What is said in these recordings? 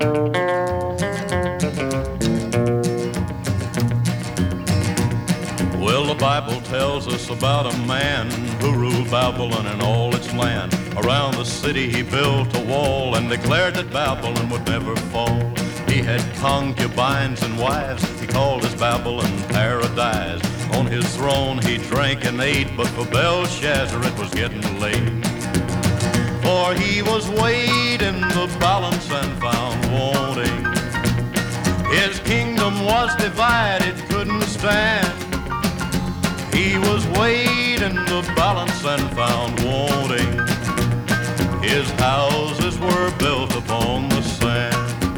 Well, the Bible tells us about a man who ruled Babylon and all its land. Around the city he built a wall and declared that Babylon would never fall. He had concubines and wives, he called his Babylon paradise. On his throne he drank and ate, but for Belshazzar it was getting late. For he was weighed in the balance and found wanting. His kingdom was divided, couldn't stand. He was weighed in the balance and found wanting. His houses were built upon the sand.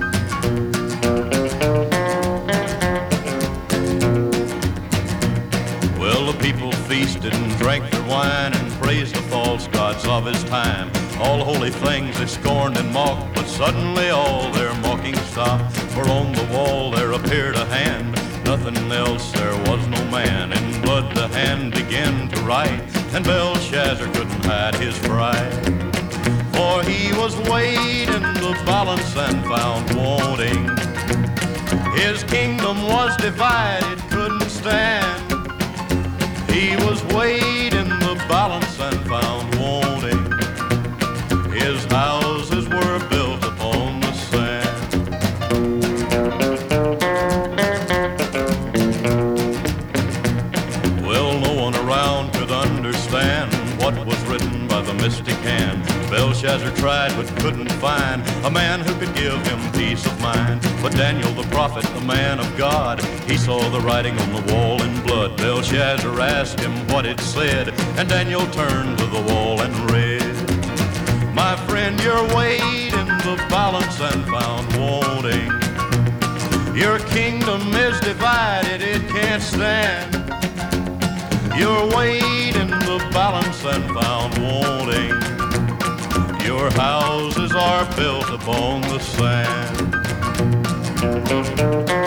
Well, the people feasted and drank their wine and praised the false gods of his time. All holy things they scorned and mocked, but suddenly all their mocking stopped. For on the wall there appeared a hand, nothing else, there was no man. In blood the hand began to write, and Belshazzar couldn't hide his pride. For he was weighed in the balance and found wanting. His kingdom was divided, couldn't stand. He was weighed in the balance and found wanting. His houses were built upon the sand. Well, no one around could understand what was written by the mystic hand. Belshazzar tried but couldn't find a man who could give him peace of mind. But Daniel the prophet, the man of God, he saw the writing on the wall in blood. Belshazzar asked him what it said, and Daniel turned to the wall and read. My friend, you're weighed in the balance and found wanting. Your kingdom is divided, it can't stand. You're weighed in the balance and found wanting. Your houses are built upon the sand.